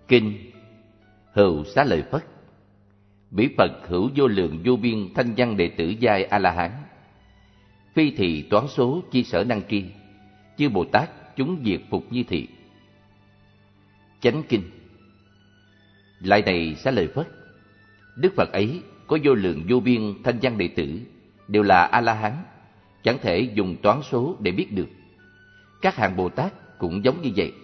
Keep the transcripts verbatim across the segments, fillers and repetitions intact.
Kinh Hữu Xá Lợi Phất. Bỉ Phật hữu vô lượng vô biên thanh văn đệ tử giai A-la-hán. Phi thị toán số chi sở năng tri, chư Bồ Tát chúng diệt phục như thị. Chánh Kinh. Lại này Xá Lợi Phất, Đức Phật ấy có vô lượng vô biên thanh văn đệ tử, đều là A-la-hán, chẳng thể dùng toán số để biết được. Các hạng Bồ Tát cũng giống như vậy.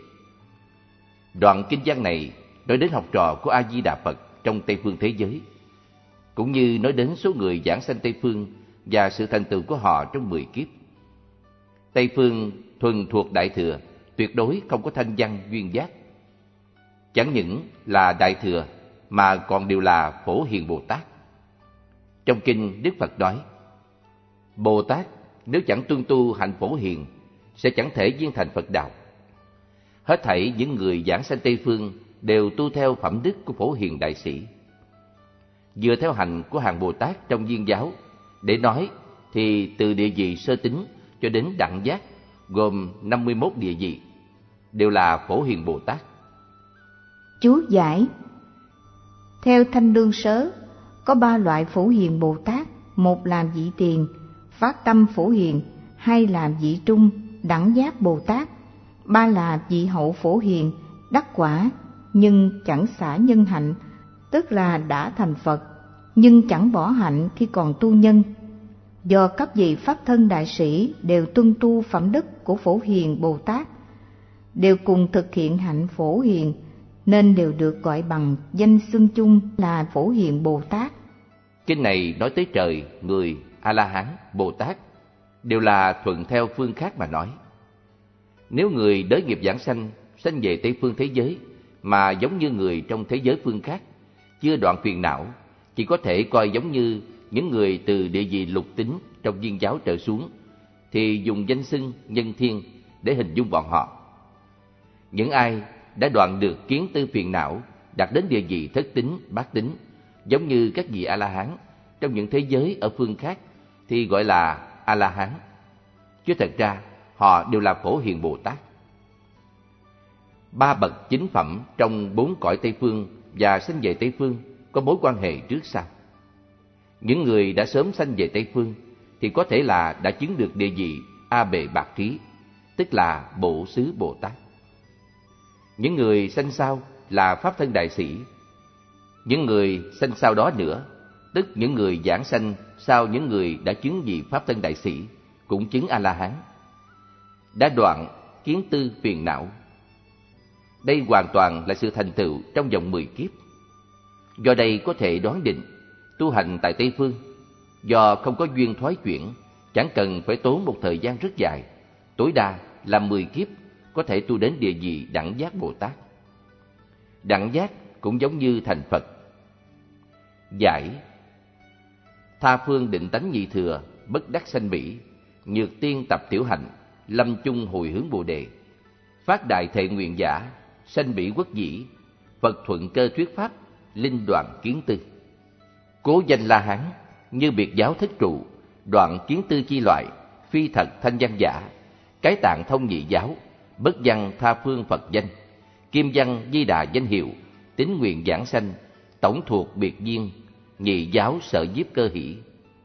Đoạn kinh văn này nói đến học trò của A-di-đà Phật trong Tây phương thế giới, cũng như nói đến số người giảng sanh Tây phương và sự thành tựu của họ trong mười kiếp. Tây phương thuần thuộc Đại Thừa, tuyệt đối không có thanh văn duyên giác. Chẳng những là Đại Thừa mà còn đều là Phổ Hiền Bồ Tát. Trong kinh Đức Phật nói, Bồ Tát nếu chẳng tuân tu hạnh Phổ Hiền sẽ chẳng thể viên thành Phật đạo. Hết thảy những người giảng sanh Tây phương đều tu theo phẩm đức của Phổ Hiền Đại Sĩ. Dựa theo hành của hàng Bồ Tát trong Viên giáo để nói thì từ địa vị sơ tính cho đến đẳng giác gồm năm mươi mốt địa vị, đều là Phổ Hiền Bồ Tát. Chú giải: theo Thanh Lương Sớ, có ba loại Phổ Hiền Bồ Tát: một là vị tiền, phát tâm Phổ Hiền; hai là vị trung, đẳng giác Bồ Tát; ba là vị hậu Phổ Hiền, đắc quả nhưng chẳng xả nhân hạnh, tức là đã thành Phật nhưng chẳng bỏ hạnh khi còn tu nhân. Do các vị pháp thân đại sĩ đều tuân tu phẩm đức của Phổ Hiền Bồ Tát, đều cùng thực hiện hạnh Phổ Hiền, nên đều được gọi bằng danh xưng chung là Phổ Hiền Bồ Tát. Kinh này nói tới trời, người, A-la-hán, Bồ Tát đều là thuận theo phương khác mà nói. Nếu người đới nghiệp giảng sanh, sanh về Tây phương thế giới mà giống như người trong thế giới phương khác, chưa đoạn phiền não, chỉ có thể coi giống như những người từ địa vị lục tính trong Viên giáo trở xuống, thì dùng danh xưng nhân thiên để hình dung bọn họ. Những ai đã đoạn được kiến tư phiền não, đạt đến địa vị thất tính, bát tính, giống như các vị A-la-hán trong những thế giới ở phương khác, thì gọi là A-la-hán. Chứ thật ra họ đều là Phổ Hiền Bồ Tát. Ba bậc chính phẩm trong bốn cõi Tây phương và sanh về Tây phương có mối quan hệ trước sau. Những người đã sớm sanh về Tây phương thì có thể là đã chứng được địa vị A Bề Bạc Trí, tức là Bộ Xứ Bồ Tát. Những người sanh sau là Pháp Thân Đại Sĩ. Những người sanh sau đó nữa, tức những người giảng sanh sau những người đã chứng vị Pháp Thân Đại Sĩ, cũng chứng A-la-hán, đã đoạn kiến tư phiền não. Đây hoàn toàn là sự thành tựu trong vòng mười kiếp. Do đây có thể đoán định, tu hành tại Tây phương, do không có duyên thoái chuyển, chẳng cần phải tốn một thời gian rất dài, tối đa là mười kiếp có thể tu đến địa vị đẳng giác Bồ Tát. Đẳng giác cũng giống như thành Phật. Giải: tha phương định tánh nhị thừa, bất đắc sanh bỉ, nhược tiên tập tiểu hạnh, lâm chung hồi hướng Bồ đề, phát đại thệ nguyện giả, sanh bỉ quốc dĩ, Phật thuận cơ thuyết pháp, linh đoạn kiến tư. Cố danh La Hán, như biệt giáo thích trụ, đoạn kiến tư chi loại, phi thật thanh văn giả, cái tạng thông nhị giáo, bất văn tha phương Phật danh, kim văn di đà danh hiệu, tín nguyện giảng sanh, tổng thuộc biệt duyên, nhị giáo sở nhiếp cơ hỷ.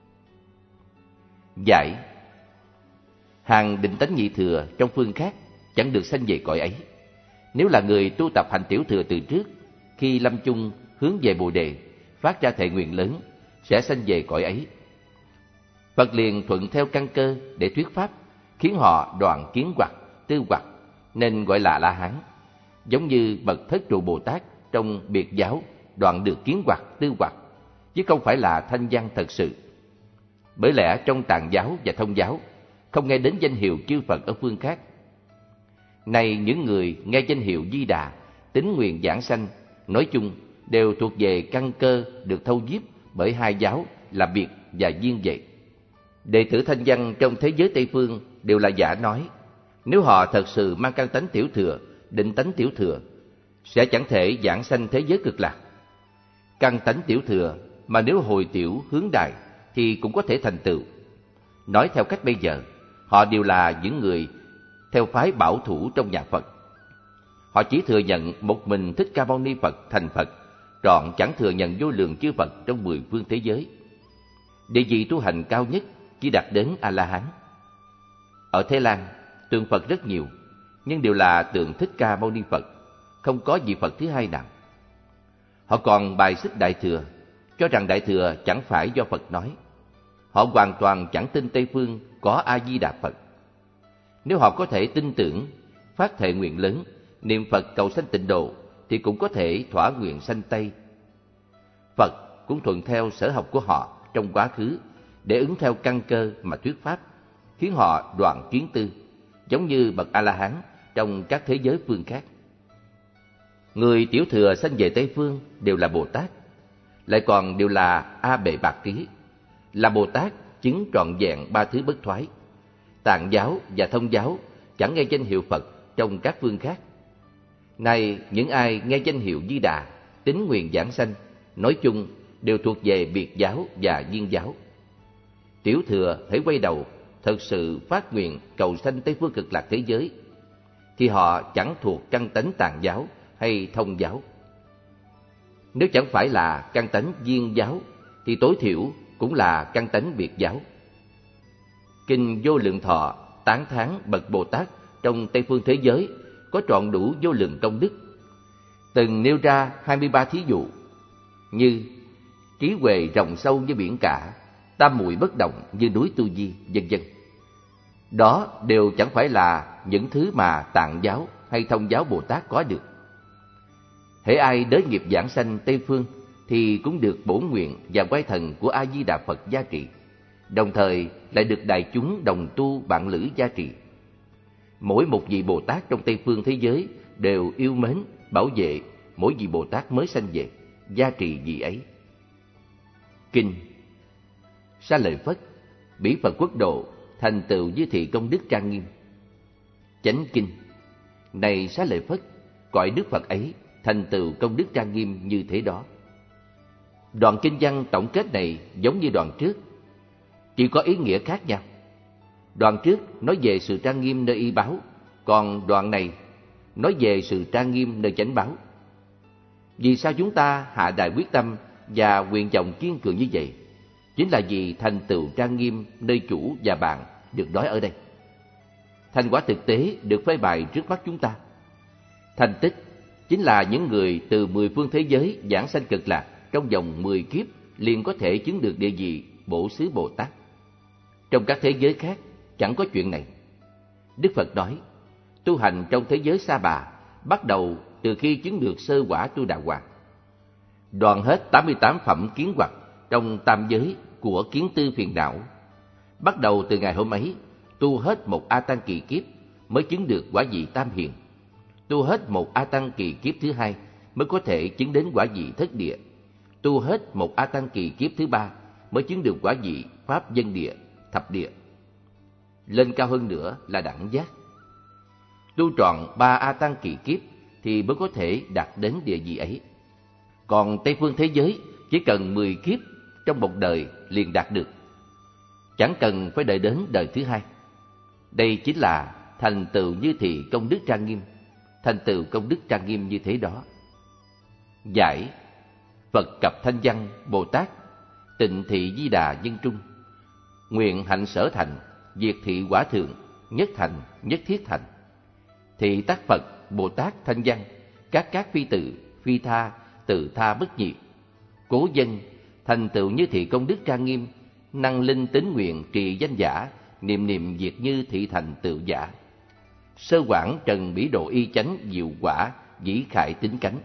Giải: hàng định tánh nhị thừa trong phương khác chẳng được sanh về cõi ấy. Nếu là người tu tập hành tiểu thừa từ trước, khi lâm chung hướng về Bồ đề, phát ra thệ nguyện lớn, sẽ sanh về cõi ấy. Phật liền thuận theo căn cơ để thuyết pháp, khiến họ đoạn kiến hoặc, tư hoặc, nên gọi là La Hán. Giống như bậc Thất Trụ Bồ Tát trong biệt giáo đoạn được kiến hoặc, tư hoặc, chứ không phải là thanh văn thật sự. Bởi lẽ trong Tạng giáo và Thông giáo không nghe đến danh hiệu chư Phật ở phương khác. Này những người nghe danh hiệu Di Đà, tín nguyện giảng sanh, nói chung đều thuộc về căn cơ được thâu nhiếp bởi hai giáo là biệt và duyên vậy. Đệ tử thanh văn trong thế giới Tây phương đều là giả nói. Nếu họ thật sự mang căn tánh tiểu thừa, định tánh tiểu thừa, sẽ chẳng thể giảng sanh thế giới cực lạc. Căn tánh tiểu thừa mà nếu hồi tiểu hướng đại thì cũng có thể thành tựu. Nói theo cách bây giờ, họ đều là những người theo phái bảo thủ trong nhà Phật. Họ chỉ thừa nhận một mình Thích Ca Mâu Ni Phật thành Phật, trọn chẳng thừa nhận vô lượng chư Phật trong mười phương thế giới. Địa vị tu hành cao nhất chỉ đạt đến A-la-hán. Ở Thái Lan, tượng Phật rất nhiều, nhưng đều là tượng Thích Ca Mâu Ni Phật, không có vị Phật thứ hai nào. Họ còn bài xích Đại Thừa, cho rằng Đại Thừa chẳng phải do Phật nói. Họ hoàn toàn chẳng tin Tây Phương có A-di-đà Phật. Nếu họ có thể tin tưởng, phát thệ nguyện lớn, niệm Phật cầu sanh tịnh độ, thì cũng có thể thỏa nguyện sanh Tây. Phật cũng thuận theo sở học của họ trong quá khứ để ứng theo căn cơ mà thuyết pháp, khiến họ đoạn kiến tư, giống như bậc A-la-hán trong các thế giới phương khác. Người tiểu thừa sanh về Tây Phương đều là Bồ Tát, lại còn đều là A Bệ Bạc Trí, là Bồ Tát chứng trọn vẹn ba thứ bất thoái. Tạng giáo và Thông giáo chẳng nghe danh hiệu Phật trong các phương khác. Nay những ai nghe danh hiệu Di Đà, tín nguyện giảng sanh, nói chung đều thuộc về biệt giáo và viên giáo. Tiểu thừa hãy quay đầu thật sự phát nguyện cầu sanh Tây Phương Cực Lạc thế giới, thì họ chẳng thuộc căn tánh Tạng giáo hay Thông giáo. Nếu chẳng phải là căn tánh viên giáo, thì tối thiểu cũng là căn tánh biệt giáo. Kinh Vô Lượng Thọ tán thán bậc Bồ Tát trong Tây Phương thế giới có trọn đủ vô lượng công đức, từng nêu ra hai mươi ba thí dụ như trí huệ rộng sâu như biển cả, tam muội bất động như núi Tu Di, vân vân. Đó đều chẳng phải là những thứ mà Tạng giáo hay Thông giáo Bồ Tát có được. Hễ ai đới nghiệp giảng sanh Tây Phương thì cũng được bổn nguyện và quay thần của A Di Đà Phật gia trì, đồng thời lại được đại chúng đồng tu bạn lữ gia trì. Mỗi một vị Bồ Tát trong Tây Phương thế giới đều yêu mến, bảo vệ mỗi vị Bồ Tát mới sanh về, gia trì vị ấy. Kinh Sa Lợi Phất, bỉ Phật quốc độ, thành tựu như thị công đức trang nghiêm. Chánh kinh: Này Sa Lợi Phất, cõi Đức Phật ấy thành tựu công đức trang nghiêm như thế đó. Đoạn kinh văn tổng kết này giống như đoạn trước, chỉ có ý nghĩa khác nhau. Đoạn trước nói về sự trang nghiêm nơi y báo, còn đoạn này nói về sự trang nghiêm nơi chánh báo. Vì sao chúng ta hạ đại quyết tâm và nguyện vọng kiên cường như vậy? Chính là vì thành tựu trang nghiêm nơi chủ và bạn được nói ở đây. Thành quả thực tế được phơi bày trước mắt chúng ta. Thành tích chính là những người từ mười phương thế giới giảng sanh Cực Lạc trong vòng mười kiếp liền có thể chứng được địa vị Bổ Xứ Bồ Tát. Trong các thế giới khác chẳng có chuyện này. Đức Phật nói, tu hành trong thế giới Sa Bà bắt đầu từ khi chứng được sơ quả Tu Đà Hoàng, đoạn hết tám mươi tám phẩm kiến hoặc trong tam giới của kiến tư phiền não. Bắt đầu từ ngày hôm ấy, tu hết một A Tăng kỳ kiếp mới chứng được quả vị Tam Hiền. Tu hết một A Tăng kỳ kiếp thứ hai mới có thể chứng đến quả vị Thất Địa. Tu hết một A Tăng kỳ kiếp thứ ba mới chứng được quả vị Pháp Dân Địa, Thập Địa. Lên cao hơn nữa là đẳng giác. Tu trọn ba A Tăng kỳ kiếp thì mới có thể đạt đến địa vị ấy. Còn Tây Phương thế giới chỉ cần mười kiếp trong một đời liền đạt được, chẳng cần phải đợi đến đời thứ hai. Đây chính là thành tựu như thị công đức trang nghiêm, thành tựu công đức trang nghiêm như thế đó. Giải: Phật cập thanh văn Bồ Tát, tịnh thị Di Đà nhân trung, nguyện hạnh sở thành, diệt thị quả thượng, nhất thành nhất thiết thành. Thị tác Phật Bồ Tát thanh văn, các các phi tự, phi tha, tự tha bất nhị. Cố dân thành tựu như thị công đức trang nghiêm, năng linh tín nguyện trì danh giả, niệm niệm diệt như thị thành tựu giả. Sơ quảng trần bỉ độ y chánh diệu quả, dĩ khải tính cánh.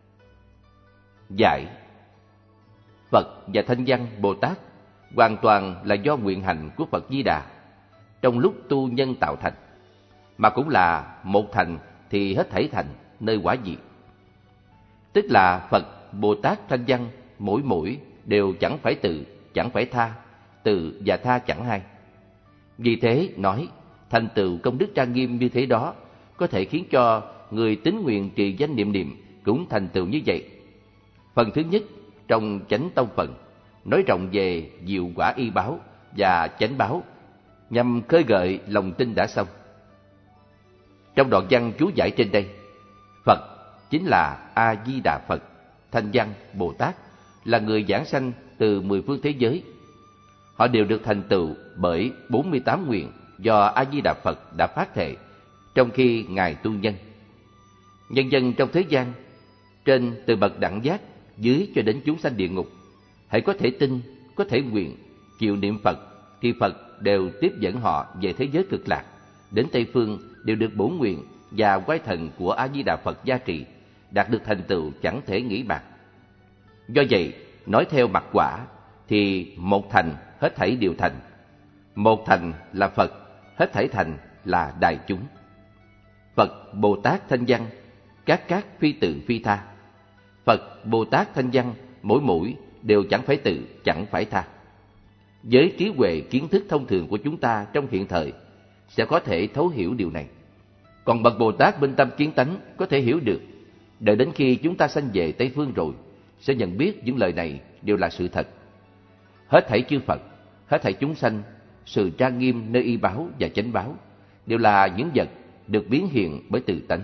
Giải: Phật và thanh văn Bồ Tát hoàn toàn là do nguyện hành của Phật Di Đà trong lúc tu nhân tạo thành, mà cũng là một thành thì hết thảy thành nơi quả vị. Tức là Phật, Bồ Tát, thanh văn mỗi mỗi đều chẳng phải tự, chẳng phải tha, tự và tha chẳng hai. Vì thế nói thành tựu công đức trang nghiêm như thế đó có thể khiến cho người tín nguyện trì danh niệm niệm cũng thành tựu như vậy. Phần thứ nhất trong chánh tông phần nói rộng về diệu quả y báo và chánh báo, nhằm khơi gợi lòng tin đã xong. Trong đoạn văn chú giải trên đây, Phật chính là A-di-đà Phật, Thanh Văn, Bồ Tát, là người giảng sanh từ mười phương thế giới. Họ đều được thành tựu bởi bốn mươi tám nguyện do A-di-đà Phật đã phát thệ trong khi Ngài tu nhân. Nhân dân trong thế gian, trên từ bậc đẳng giác, dưới cho đến chúng sanh địa ngục, hãy có thể tin, có thể nguyện, chịu niệm Phật, thì Phật đều tiếp dẫn họ về thế giới cực lạc. Đến Tây Phương đều được bổn nguyện và quái thần của A-di-đà Phật gia trì, đạt được thành tựu chẳng thể nghĩ bạc. Do vậy, nói theo mặt quả, thì một thành hết thảy đều thành. Một thành là Phật, hết thảy thành là đại chúng. Phật, Bồ Tát, Thanh Văn, các các phi tự phi tha. Phật, Bồ Tát, Thanh Văn, mỗi mỗi đều chẳng phải tự, chẳng phải tha. Với trí huệ kiến thức thông thường của chúng ta trong hiện thời sẽ có thể thấu hiểu điều này. Còn bậc Bồ Tát minh tâm kiến tánh có thể hiểu được. Đợi đến khi chúng ta sanh về Tây Phương rồi, sẽ nhận biết những lời này đều là sự thật. Hết thảy chư Phật, hết thảy chúng sanh, sự trang nghiêm nơi y báo và chánh báo đều là những vật được biến hiện bởi tự tánh.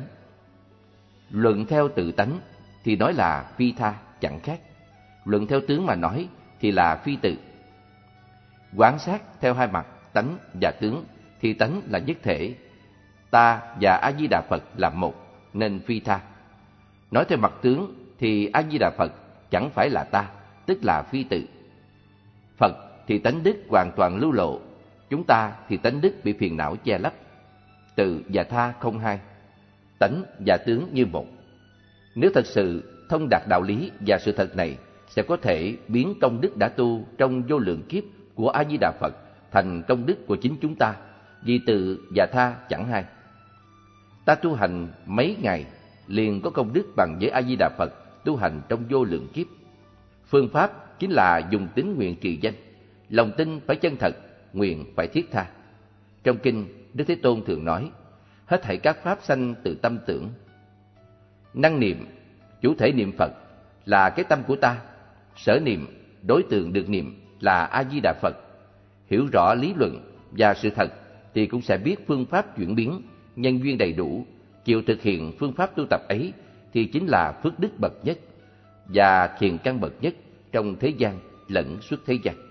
Luận theo tự tánh thì nói là phi tha, chẳng khác. Luận theo tướng mà nói thì là phi tự. Quán sát theo hai mặt tánh và tướng thì tánh là nhất thể. Ta và A-di-đà Phật là một, nên phi tha. Nói theo mặt tướng thì A-di-đà Phật chẳng phải là ta, tức là phi tự. Phật thì tánh đức hoàn toàn lưu lộ, chúng ta thì tánh đức bị phiền não che lấp. Tự và tha không hai, tánh và tướng như một. Nếu thật sự thông đạt đạo lý và sự thật này, sẽ có thể biến công đức đã tu trong vô lượng kiếp của A-di-đà Phật thành công đức của chính chúng ta, vì tự và tha chẳng hai. Ta tu hành mấy ngày liền có công đức bằng với A-di-đà Phật tu hành trong vô lượng kiếp. Phương pháp chính là dùng tín nguyện trì danh, lòng tin phải chân thật, nguyện phải thiết tha. Trong kinh, Đức Thế Tôn thường nói, hết thảy các pháp sanh từ tâm tưởng. Năng niệm, chủ thể niệm Phật là cái tâm của ta. Sở niệm, đối tượng được niệm là A-di-đà Phật. Hiểu rõ lý luận và sự thật thì cũng sẽ biết phương pháp chuyển biến, nhân duyên đầy đủ. Chịu thực hiện phương pháp tu tập ấy thì chính là phước đức bậc nhất và thiền căn bậc nhất trong thế gian lẫn suốt thế gian.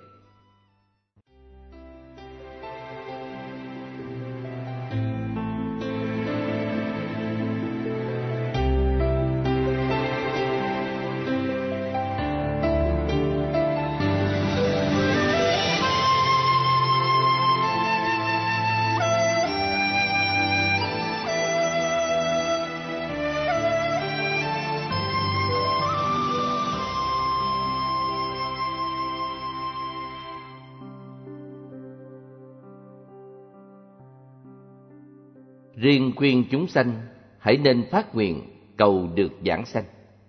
Riêng khuyên chúng sanh hãy nên phát nguyện cầu được giảng sanh.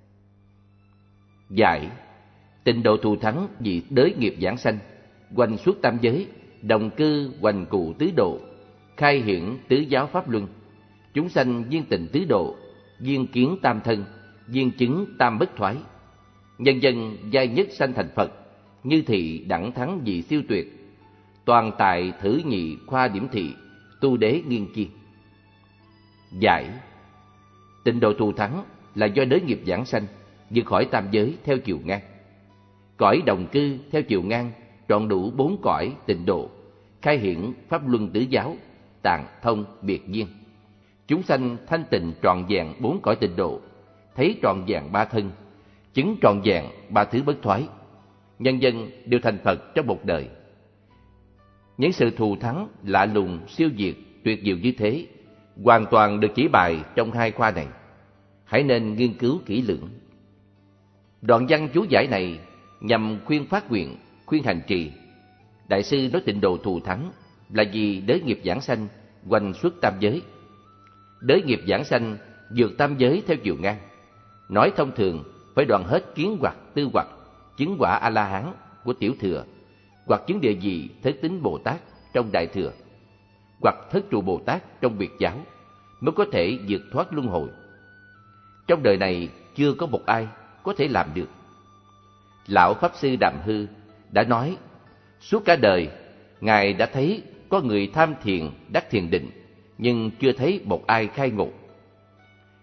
Giải: tịnh độ thù thắng vì đới nghiệp giảng sanh, quanh suốt tam giới, đồng cư hoành cụ tứ độ, khai hiển tứ giáo pháp luân. Chúng sanh viên tịnh tứ độ, viên kiến tam thân, viên chứng tam bất thoái. Nhân dân giai nhất sanh thành Phật, như thị đẳng thắng vị siêu tuyệt. Toàn tài thử nhị khoa điểm thị, tu đế nghiên kiên. Giải: tịnh độ thù thắng là do đới nghiệp giảng sanh, vượt khỏi tam giới theo chiều ngang. Cõi đồng cư theo chiều ngang trọn đủ bốn cõi tịnh độ, khai hiển pháp luân tứ giáo, tạng thông biệt viên. Chúng sanh thanh tịnh trọn vẹn bốn cõi tịnh độ, thấy trọn vẹn ba thân, chứng trọn vẹn ba thứ bất thoái. Nhân dân đều thành Phật trong một đời. Những sự thù thắng lạ lùng siêu việt tuyệt diệu như thế hoàn toàn được chỉ bày trong hai khoa này. Hãy nên nghiên cứu kỹ lưỡng. Đoạn văn chú giải này nhằm khuyên phát nguyện, khuyên hành trì. Đại sư nói tịnh độ thù thắng là vì đới nghiệp giảng sanh quanh suốt tam giới. Đới nghiệp giảng sanh vượt tam giới theo chiều ngang. Nói thông thường phải đoạn hết kiến hoặc tư hoặc, chứng quả A-la-hán của tiểu thừa, hoặc chứng địa vị Thất Tín Bồ Tát trong đại thừa, hoặc Thất Trụ Bồ Tát trong biệt giáo, mới có thể vượt thoát luân hồi. Trong đời này chưa có một ai có thể làm được. Lão Pháp Sư Đàm Hư đã nói, suốt cả đời Ngài đã thấy có người tham thiền đắc thiền định, nhưng chưa thấy một ai khai ngộ.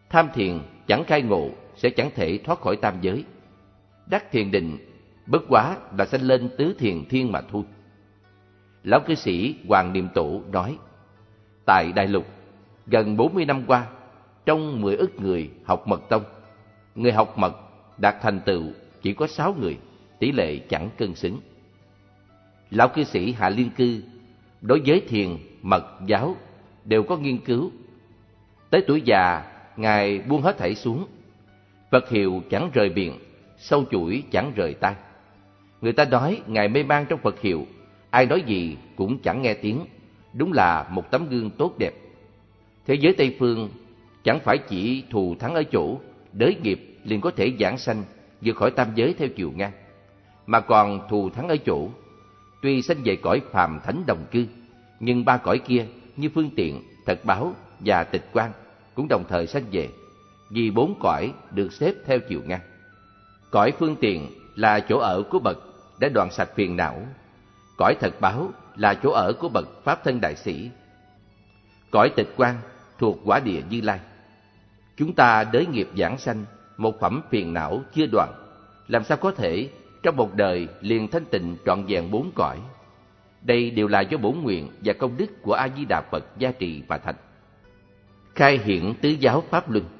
Tham thiền chẳng khai ngộ sẽ chẳng thể thoát khỏi tam giới. Đắc thiền định bất quá là sanh lên tứ thiền thiên mà thôi. Lão cư sĩ Hoàng Niệm Tổ nói, tại Đại Lục, gần bốn mươi năm qua, trong mười ức người học mật tông, người học mật đạt thành tựu chỉ có sáu người, tỷ lệ chẳng cân xứng. Lão cư sĩ Hạ Liên Cư đối với thiền, mật, giáo đều có nghiên cứu. Tới tuổi già, Ngài buông hết thảy xuống. Phật hiệu chẳng rời miệng, sâu chuỗi chẳng rời tai. Người ta nói Ngài mê man trong Phật hiệu, ai nói gì cũng chẳng nghe tiếng. Đúng là một tấm gương tốt đẹp. Thế giới Tây Phương chẳng phải chỉ thù thắng ở chỗ đới nghiệp liền có thể giảng sanh vượt khỏi tam giới theo chiều ngang, mà còn thù thắng ở chỗ tuy sanh về cõi phàm thánh đồng cư, nhưng ba cõi kia như phương tiện, thật báo và tịch quan cũng đồng thời sanh về, vì bốn cõi được xếp theo chiều ngang. Cõi phương tiện là chỗ ở của bậc đã đoạn sạch phiền não. Cõi thật báo là chỗ ở của bậc pháp thân đại sĩ. Cõi tịch quan thuộc quả địa Như Lai. Chúng ta đới nghiệp giảng sanh, một phẩm phiền não chưa đoạn, làm sao có thể trong một đời liền thanh tịnh trọn vẹn bốn cõi. Đây đều là do bổn nguyện và công đức của A Di Đà Phật gia trì mà thành. Khai hiển tứ giáo pháp luân.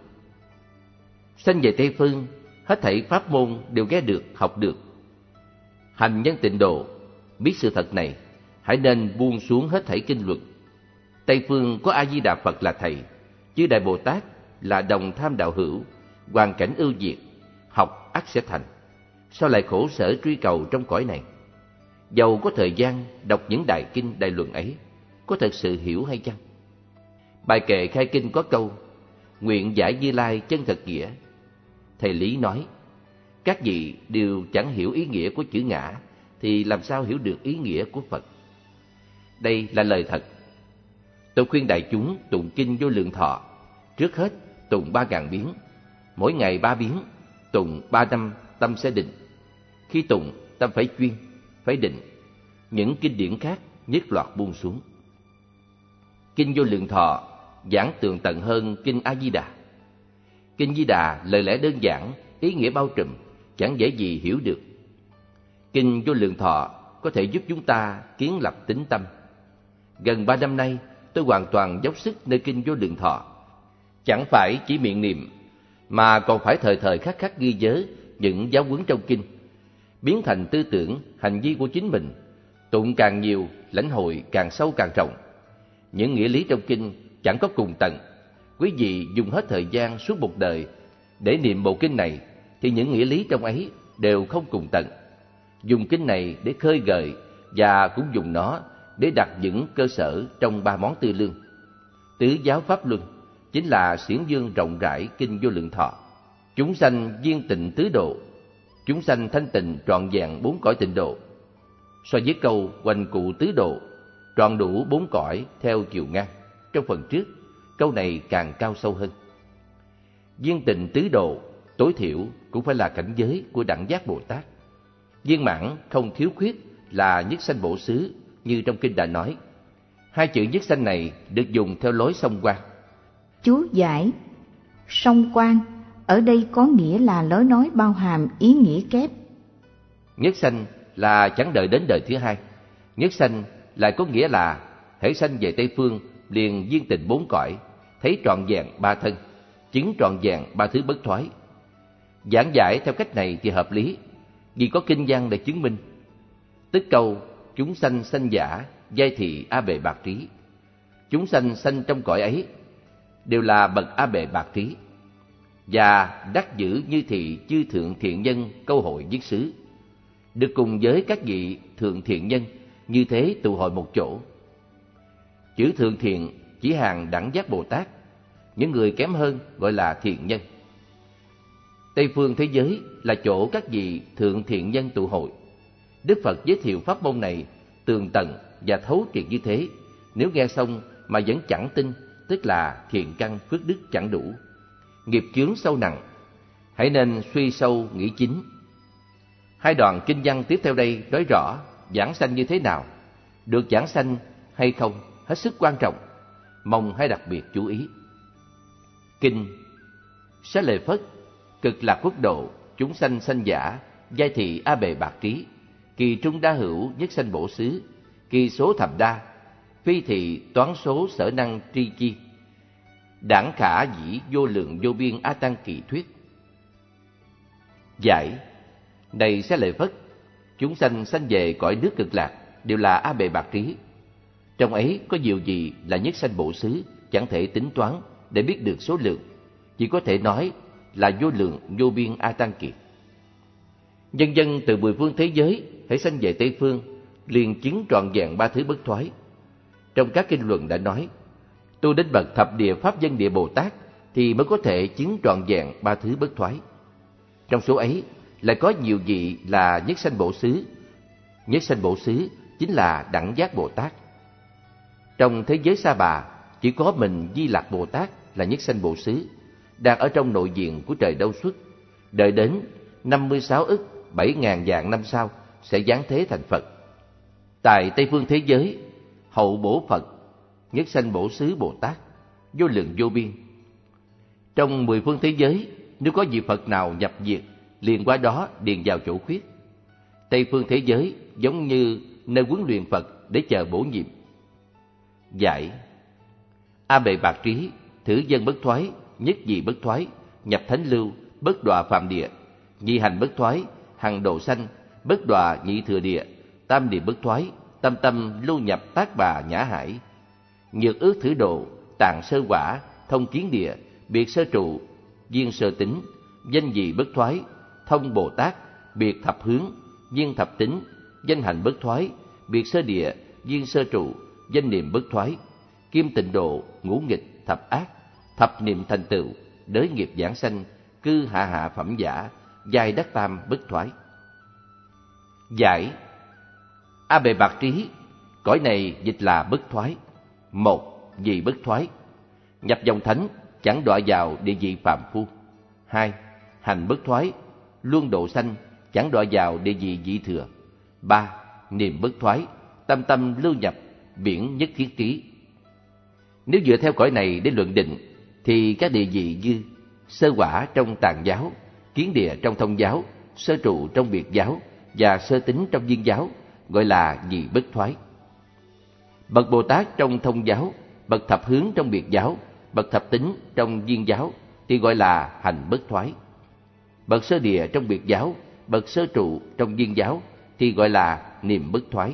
Sanh về Tây Phương, hết thảy pháp môn đều nghe được, học được. Hành nhân tịnh độ, biết sự thật này, hãy nên buông xuống hết thảy kinh luận. Tây Phương có A Di Đà Phật là thầy, chư Đại Bồ Tát là đồng tham đạo hữu, hoàn cảnh ưu việt, học ắt sẽ thành. Sao lại khổ sở truy cầu trong cõi này? Dầu có thời gian đọc những đại kinh đại luận ấy, có thật sự hiểu hay chăng? Bài kệ khai kinh có câu, nguyện giải Như Lai chân thật nghĩa. Thầy Lý nói, các vị đều chẳng hiểu ý nghĩa của chữ ngã, thì làm sao hiểu được ý nghĩa của Phật? Đây là lời thật. Tôi khuyên đại chúng tụng kinh Vô Lượng Thọ, trước hết tụng ba ngàn biến, mỗi ngày ba biến, tụng ba năm tâm sẽ định. Khi tụng, tâm phải chuyên, phải định. Những kinh điển khác nhất loạt buông xuống. Kinh Vô Lượng Thọ giảng tường tận hơn kinh A Di Đà. Kinh Di Đà lời lẽ đơn giản, ý nghĩa bao trùm, chẳng dễ gì hiểu được. Kinh Vô Lượng Thọ có thể giúp chúng ta kiến lập tín tâm. Gần ba năm nay, tôi hoàn toàn dốc sức nơi kinh Vô Lượng Thọ. Chẳng phải chỉ miệng niệm, mà còn phải thời thời khắc khắc ghi nhớ những giáo huấn trong kinh, biến thành tư tưởng, hành vi của chính mình. Tụng càng nhiều, lãnh hội càng sâu càng rộng. Những nghĩa lý trong kinh chẳng có cùng tận. Quý vị dùng hết thời gian suốt một đời để niệm bộ kinh này, thì những nghĩa lý trong ấy đều không cùng tận. Dùng kinh này để khơi gợi, và cũng dùng nó để đặt những cơ sở trong ba món tư lương. Tứ giáo pháp luân chính là xiển dương rộng rãi kinh Vô Lượng Thọ. Chúng sanh viên tịnh tứ độ, chúng sanh thanh tịnh trọn vẹn bốn cõi tịnh độ. So với câu hoành cụ tứ độ, trọn đủ bốn cõi theo chiều ngang, trong phần trước, câu này càng cao sâu hơn. Viên tịnh tứ độ tối thiểu cũng phải là cảnh giới của đẳng giác Bồ Tát. Viên mãn không thiếu khuyết là nhất sanh bổ xứ, như trong kinh đã nói. Hai chữ nhất sanh này được dùng theo lối song quan. Chú giải: song quan ở đây có nghĩa là lối nói bao hàm ý nghĩa kép. Nhất sanh là chẳng đợi đến đời thứ hai. Nhất sanh lại có nghĩa là hễ sanh về Tây Phương liền viên tịnh bốn cõi, thấy trọn vẹn ba thân, chứng trọn vẹn ba thứ bất thoái. Giảng giải theo cách này thì hợp lý, vì có kinh văn để chứng minh. Tức câu chúng sanh sanh giả, giai thị A Bệ Bạc Trí. Chúng sanh sanh trong cõi ấy đều là bậc A Bệ Bạc Trí, và đắc giữ như thị chư thượng thiện nhân câu hội viết xứ, được cùng với các vị thượng thiện nhân như thế tụ hội một chỗ. Chữ thượng thiện chỉ hàng đẳng giác Bồ Tát, những người kém hơn gọi là thiện nhân. Tây phương thế giới là chỗ các vị thượng thiện nhân tụ hội. Đức Phật giới thiệu pháp môn này tường tận và thấu triệt như thế, nếu nghe xong mà vẫn chẳng tin, tức là thiện căn phước đức chẳng đủ, nghiệp chướng sâu nặng. Hãy nên suy sâu nghĩ chính. Hai đoạn kinh văn tiếp theo đây nói rõ giảng sanh như thế nào, được giảng sanh hay không hết sức quan trọng, mong hãy đặc biệt chú ý. Kinh Xá lợi Phất, cực lạc quốc độ, chúng sanh sanh giả, giai thị A Bề Bạc Trí, kỳ trung đa hữu nhất sanh bổ xứ, kỳ số thập đa, phi thị toán số sở năng tri chi, đảng khả dĩ vô lượng vô biên A Tăng Kỳ Thuyết. Giải: này Xá lợi Phất, chúng sanh sanh về cõi nước cực lạc đều là A Bề Bạc Trí. Trong ấy có nhiều gì là nhất sanh bổ xứ, chẳng thể tính toán để biết được số lượng, chỉ có thể nói là vô lượng vô biên A Tăng Kiệt. Nhân dân từ mười phương thế giới hãy sanh về Tây phương, liền chứng trọn vẹn ba thứ bất thoái. Trong các kinh luận đã nói, tu đến bậc thập địa pháp dân địa Bồ Tát thì mới có thể chứng trọn vẹn ba thứ bất thoái. Trong số ấy lại có nhiều vị là nhất sanh bổ xứ. Nhất sanh bổ xứ chính là đẳng giác Bồ Tát. Trong thế giới Sa Bà, chỉ có mình Di Lặc Bồ Tát là nhất sanh bổ xứ, đang ở trong nội diện của trời Đâu Xuất, đợi đến năm mươi sáu ức bảy ngàn vạn năm sau sẽ giáng thế thành Phật. Tại Tây phương thế giới, hậu bổ Phật, nhất sanh bổ xứ Bồ Tát, vô lượng vô biên. Trong mười phương thế giới, nếu có vị Phật nào nhập diệt, liền qua đó điền vào chỗ khuyết. Tây phương thế giới giống như nơi huấn luyện Phật để chờ bổ nhiệm. Giải: A Bề Bạc Trí, thử dân bất thoái, nhất dị bất thoái, nhập thánh lưu, bất đọa phạm địa, nhị hành bất thoái, hằng độ sanh, bất đọa nhị thừa địa, tam địa bất thoái, tâm tâm lưu nhập tác bà nhã hải, nhược ước thử độ, tạng sơ quả, thông kiến địa, biệt sơ trụ, duyên sơ tính, danh dị bất thoái, thông Bồ Tát, biệt thập hướng, duyên thập tính, danh hành bất thoái, biệt sơ địa, duyên sơ trụ, danh niệm bất thoái, kim tịnh độ, ngũ nghịch, thập ác, thập niệm thành tựu, đới nghiệp giảng sanh, cư hạ hạ phẩm giả, giai đắc tam bất thoái. Giải: A Bề Bạc Trí, cõi này dịch là bất thoái. Một, vị bất thoái, nhập dòng thánh, chẳng đọa vào địa vị phàm phu. Hai, hành bất thoái, luân độ sanh, chẳng đọa vào địa vị vị thừa. Ba, niệm bất thoái, tâm tâm lưu nhập biển nhất thiết trí. Nếu dựa theo cõi này để luận định, thì các địa vị như sơ quả trong tạng giáo, kiến địa trong thông giáo, sơ trụ trong biệt giáo và sơ tính trong duyên giáo gọi là vị bất thoái. Bậc Bồ Tát trong thông giáo, bậc thập hướng trong biệt giáo, bậc thập tính trong duyên giáo thì gọi là hành bất thoái. Bậc sơ địa trong biệt giáo, bậc sơ trụ trong duyên giáo thì gọi là niệm bất thoái.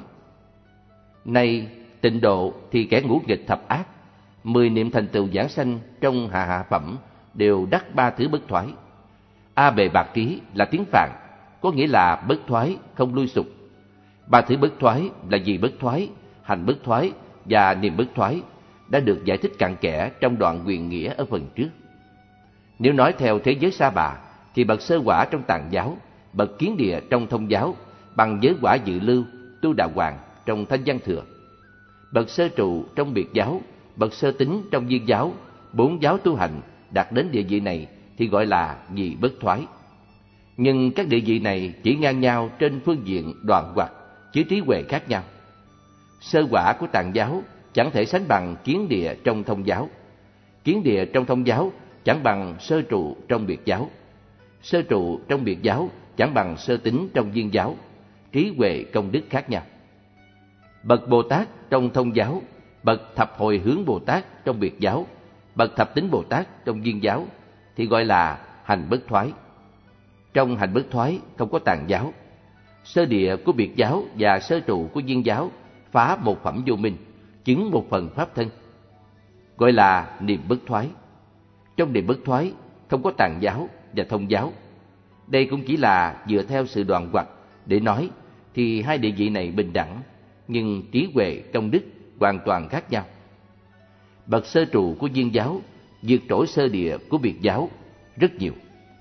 Này tịnh độ thì kẻ ngũ nghịch thập ác, mười niệm thành tựu giảng sanh trong hạ hạ phẩm đều đắc ba thứ bất thoái. A Bề Bạc Trí là tiếng Phạn, có nghĩa là bất thoái, không lui sụp. Ba thứ bất thoái là gì bất thoái, hành bất thoái và niệm bất thoái đã được giải thích cặn kẽ trong đoạn quyền nghĩa ở phần trước. Nếu nói theo thế giới Sa Bà thì bậc sơ quả trong tạng giáo, bậc kiến địa trong thông giáo bằng giới quả dự lưu, tu đà hoàng trong thanh văn thừa, bậc sơ trụ trong biệt giáo, bậc sơ tính trong duyên giáo, bốn giáo tu hành đạt đến địa vị này thì gọi là vị bất thoái. Nhưng các địa vị này chỉ ngang nhau trên phương diện đoạn hoặc, chứ trí huệ khác nhau. Sơ quả của tạng giáo chẳng thể sánh bằng kiến địa trong thông giáo, kiến địa trong thông giáo chẳng bằng sơ trụ trong biệt giáo, sơ trụ trong biệt giáo chẳng bằng sơ tính trong duyên giáo, trí huệ công đức khác nhau. Bậc Bồ Tát trong thông giáo, bậc thập hồi hướng Bồ Tát trong biệt giáo, bậc thập tính Bồ Tát trong duyên giáo thì gọi là hành bất thoái. Trong hành bất thoái không có tạng giáo, sơ địa của biệt giáo và sơ trụ của duyên giáo phá một phẩm vô minh, chứng một phần pháp thân, gọi là niệm bất thoái. Trong niệm bất thoái không có tạng giáo và thông giáo. Đây cũng chỉ là dựa theo sự đoạn hoặc để nói thì hai địa vị này bình đẳng, nhưng trí huệ công đức hoàn toàn khác nhau. Bậc sơ trụ của duyên giáo vượt trội sơ địa của biệt giáo rất nhiều.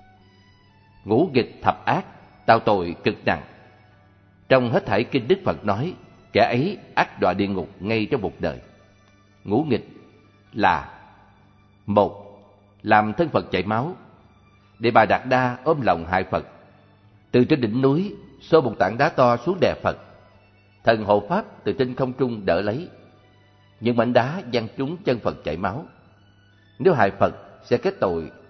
Ngũ nghịch thập ác, tạo tội cực nặng. Trong hết thảy kinh Đức Phật nói, kẻ ấy ắt đọa địa ngục ngay trong một đời. Ngũ nghịch là: một, làm thân Phật chảy máu. Để Bà Đạt Đa ôm lòng hại Phật, từ trên đỉnh núi xô một tảng đá to xuống đè Phật. Thần hộ pháp từ trên không trung đỡ lấy, những mảnh đá văng trúng chân Phật chảy máu. Nếu hại Phật sẽ kết tội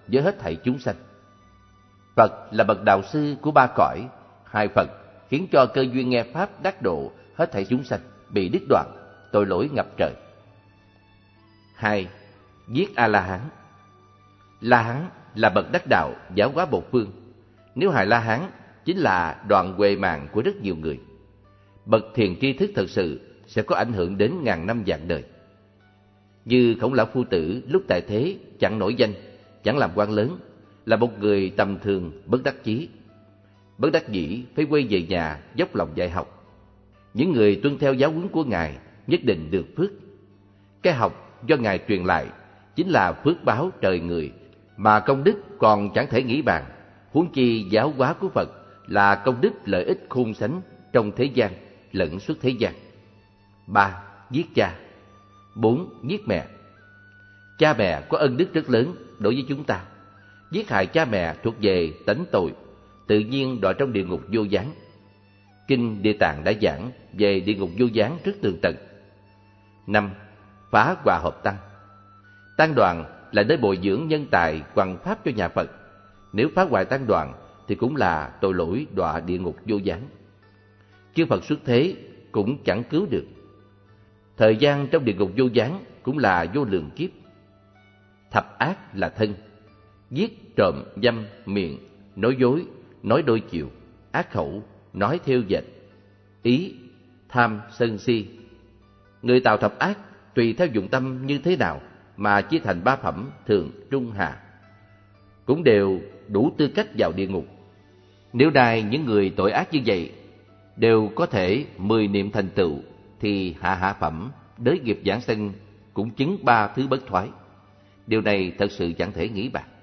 với hết thảy chúng sanh. Phật là bậc đạo sư của ba cõi. Hai Phật khiến cho cơ duyên nghe pháp đắc độ hết thảy chúng sanh bị đứt đoạn, tội lỗi ngập trời. Hai, giết A-la-hán. La-hán là bậc đắc đạo, giáo hóa một phương. Nếu hại La-hán chính là đoạn huệ mạng của rất nhiều người. Bậc thiền tri thức thật sự sẽ có ảnh hưởng đến ngàn năm vạn đời. Như Khổng Lão Phu Tử lúc tại thế chẳng nổi danh, chẳng làm quan lớn, là một người tầm thường, bất đắc chí. Bất đắc dĩ phải quay về nhà dốc lòng dạy học. Những người tuân theo giáo huấn của Ngài nhất định được phước. Cái học do Ngài truyền lại chính là phước báo trời người, mà công đức còn chẳng thể nghĩ bàn. Huống chi giáo hóa của Phật là công đức lợi ích khôn sánh trong thế gian lẫn suốt thế gian. Ba, giết cha. Bốn, giết mẹ. Cha mẹ có ân đức rất lớn đối với chúng ta. Giết hại cha mẹ thuộc về tánh tội, tự nhiên đọa trong địa ngục vô gián. Kinh Địa Tạng đã giảng về địa ngục vô gián rất tường tận. Năm, phá hòa hợp tăng. Tăng đoàn là nơi bồi dưỡng nhân tài hoằng pháp cho nhà Phật. Nếu phá hoại tăng đoàn thì cũng là tội lỗi đọa địa ngục vô gián. Chư Phật xuất thế cũng chẳng cứu được. Thời gian trong địa ngục vô gián cũng là vô lượng kiếp. Thập ác là thân: giết, trộm, dâm, miệng, nói dối, nói đôi chiều, ác khẩu, nói theo dệt, ý, tham, sân si. Người tạo thập ác tùy theo dụng tâm như thế nào mà chia thành ba phẩm thường, trung, hạ, cũng đều đủ tư cách vào địa ngục. Nếu đài những người tội ác như vậy đều có thể mười niệm thành tựu, thì hạ hạ phẩm đới nghiệp giảng sanh cũng chứng ba thứ bất thoái. Điều này thật sự chẳng thể nghĩ bàn.